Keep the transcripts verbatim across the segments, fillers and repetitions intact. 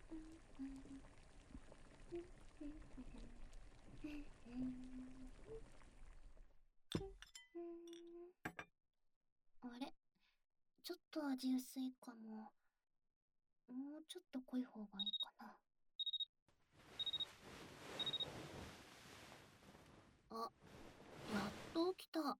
あれ、ちょっと味薄いかも。もうちょっと濃い方がいいかな。あ、やっと起きた。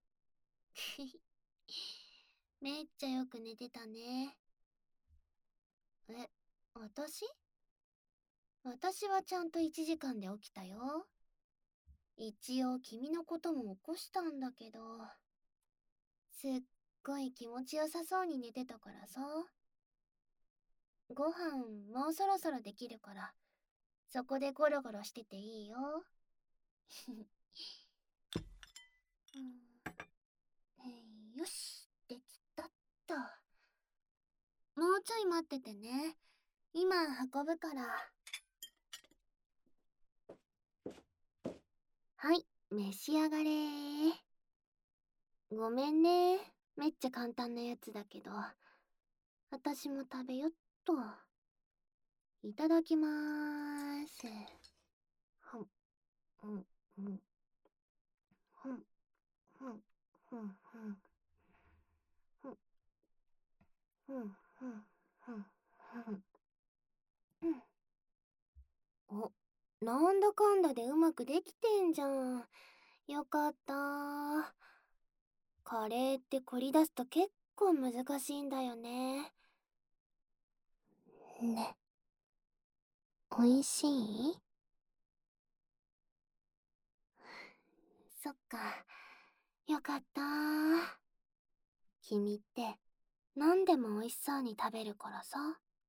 めっちゃよく寝てたね。え、私私はちゃんといちじかんで起きたよ。一応君のことも起こしたんだけど、すっごい気持ちよさそうに寝てたからさ。ご飯もうそろそろできるから、そこでゴロゴロしてていいよ。うん、えーよし、できたっと。もうちょい待っててね。今運ぶから。はい、召し上がれ。ごめんね。めっちゃ簡単なやつだけど。私も食べよっと。いただきまーす。ふん、ふん、ふん、ふん、ふん、ふん、ふん、ふん、ふん、ふん、ふん、ふん。お、なんだかんだでうまくできてんじゃん。よかったー。カレーって凝り出すと結構難しいんだよね。ね、おいしい？そっか。よかったー。君って何でも美味しそうに食べるからさ。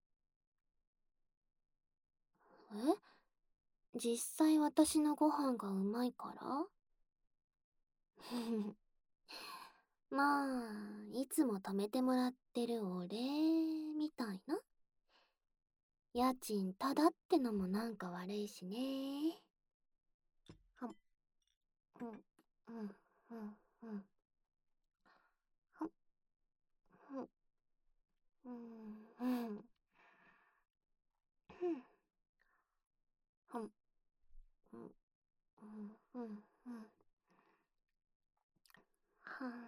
え、実際私のご飯がうまいから？まあ、いつも止めてもらってるお礼みたいな。家賃ただってのもなんか悪いしね。はん、うん、うん、うん、うん、はん、うん、うん、うん、うん、はん、うん、うん、うん、うん、はん、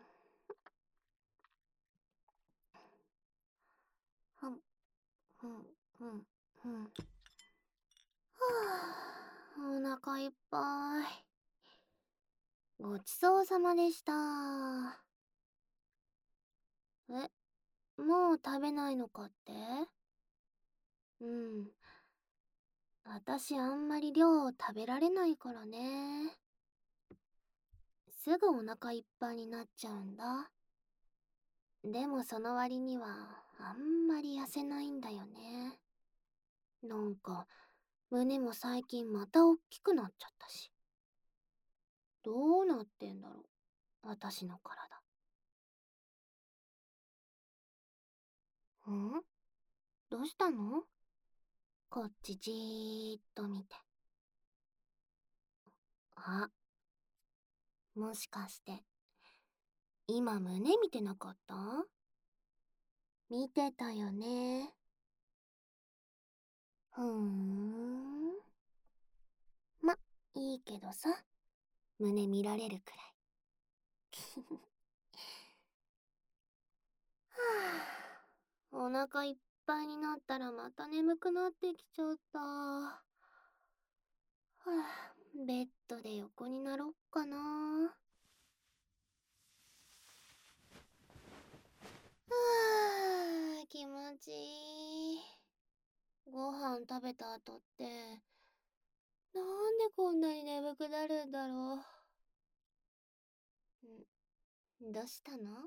はん、うん、うん、うん。はあ、お腹いっぱい。ごちそうさまでした。え、もう食べないのかって？うん。私あんまり量を食べられないからね。すぐお腹いっぱいになっちゃうんだ。でもその割にはあんまり痩せないんだよね。なんか胸も最近またおっきくなっちゃったし。どうなってんだろう、私の体。ん？どうしたの？こっちじーっと見て。あ、もしかして、今胸見てなかった？見てたよね。ふーん。ま、いいけどさ、胸見られるくらい。はぁ、お腹いっぱいになったらまた眠くなってきちゃった。はぁ、ベッドで横になろっかな。はぁ、気持ちいい。ご飯食べた後って、なんでこんなに眠くなるんだろう。ん、どうしたの？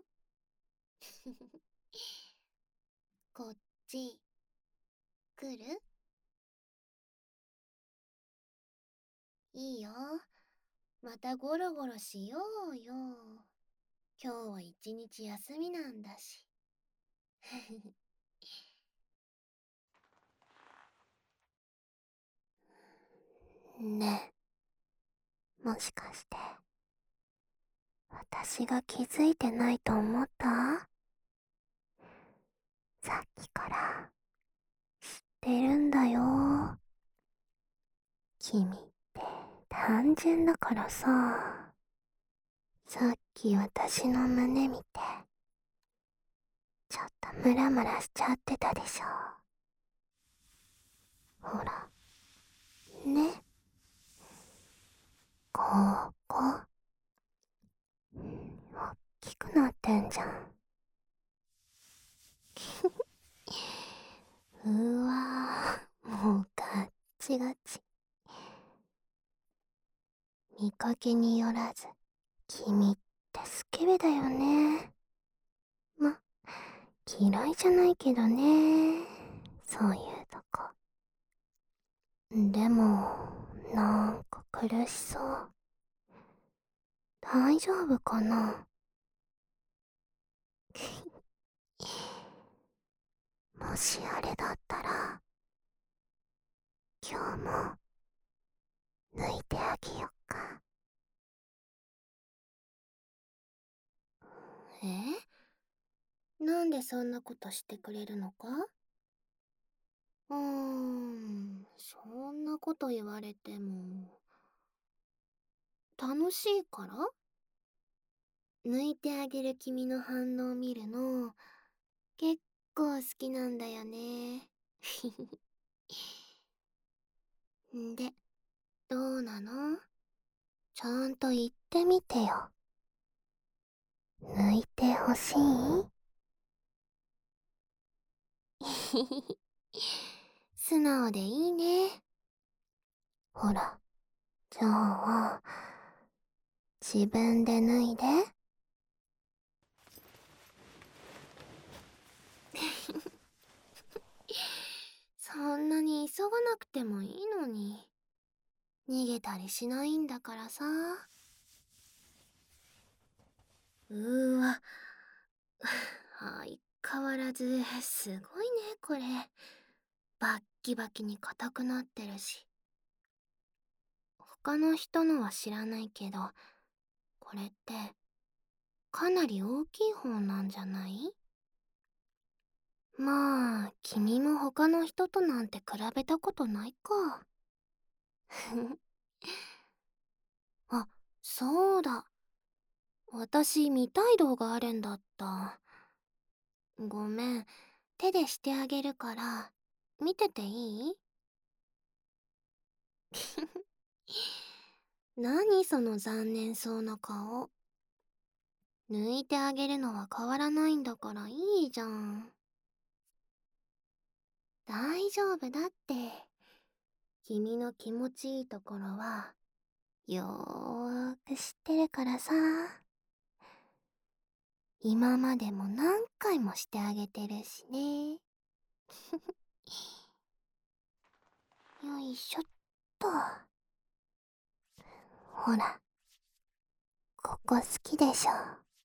こっち、来る？いいよ。またゴロゴロしようよ。今日は一日休みなんだし。ねえ、もしかして、私が気づいてないと思った？さっきから、 ってるんだよ。君って単純だからさ。さっき私の胸見て、ちょっとムラムラしちゃってたでしょ。ほら、ね。ここ、おっきくなってんじゃん。うわぁ、もうガッチガチ。見かけによらず、君ってスケベだよね。ま、嫌いじゃないけどね。そういうとこ。でも、なんか苦しそう。大丈夫かな？もしあれだったら、今日も抜いてあげよっか。え？なんでそんなことしてくれるのか？うーん、そんなこと言われても、楽しいから？抜いてあげる君の反応を見るの、結構好きなんだよね。んで、どうなの？ちゃんと言ってみてよ。抜いてほしい？素直でいいね。ほら、じゃあ、自分で脱いで。そんなに急がなくてもいいのに。逃げたりしないんだからさ。うーわ。相変わらず、すごいね、これ。バッキバキに硬くなってるし。他の人のは知らないけど、これって、かなり大きい方なんじゃない？まあ、君も他の人となんて比べたことないか。あ、そうだ。私見たい動画あるんだった。ごめん、手でしてあげるから、見てていい？何その残念そうな顔。抜いてあげるのは変わらないんだからいいじゃん。大丈夫だって。君の気持ちいいところは、よーく知ってるからさ。今までも何回もしてあげてるしね。よいしょっと。ほら、ここ好きでしょ。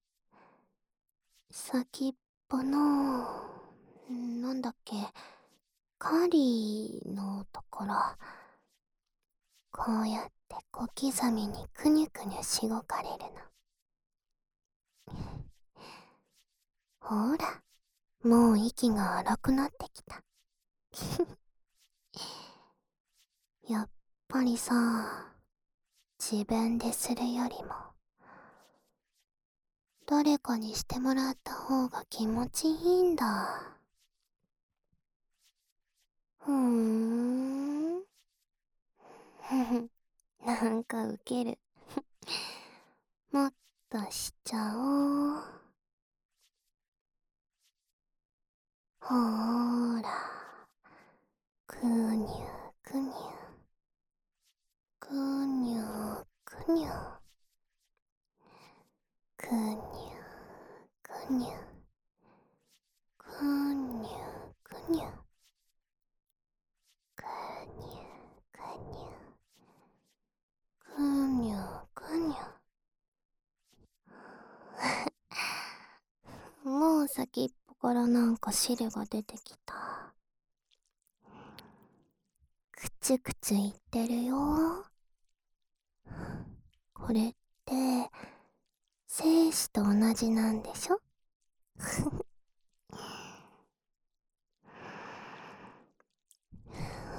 先っぽの、なんだっけ、カリーのところ、こうやって小刻みにくにゅくにゅしごかれるの。ほら、もう息が荒くなってきた。やっぱりさ、自分でするよりも、誰かにしてもらった方が気持ちいいんだ。ふーん。ふふ、なんかウケる。もっとしちゃおう。ほーら。くにゅくにゅ。くにゅくにゅ。くにゅくにゅ。くにゅくにゅ。くにゅくにゅ。くにゅくにゅ。もう先っぽからなんか汁が出てきた。くちゅくちゅ言ってるよ。これって、精子と同じなんでしょ？